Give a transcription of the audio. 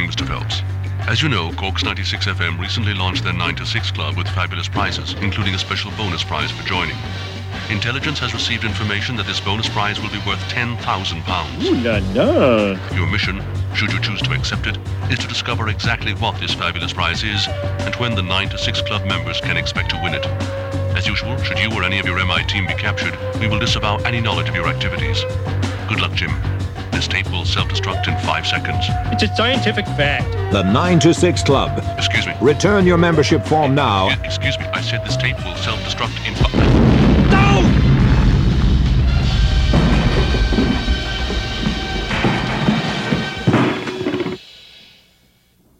morning, Mr. Phelps. As you know, Corks 96 FM recently launched their 9 to 6 club with fabulous prizes, including a special bonus prize for joining. Intelligence has received information that this bonus prize will be worth £10,000. Ooh la la. Your mission, should you choose to accept it, is to discover exactly what this fabulous prize is and when the 9 to 6 club members can expect to win it. As usual, should you or any of your MI team be captured, we will disavow any knowledge of your activities. Good luck, Jim. This tape will self-destruct in 5 seconds. It's a scientific fact. The 9 to 6 Club. Excuse me. Return your membership form now. Excuse me, I said this tape will self-destruct in 5...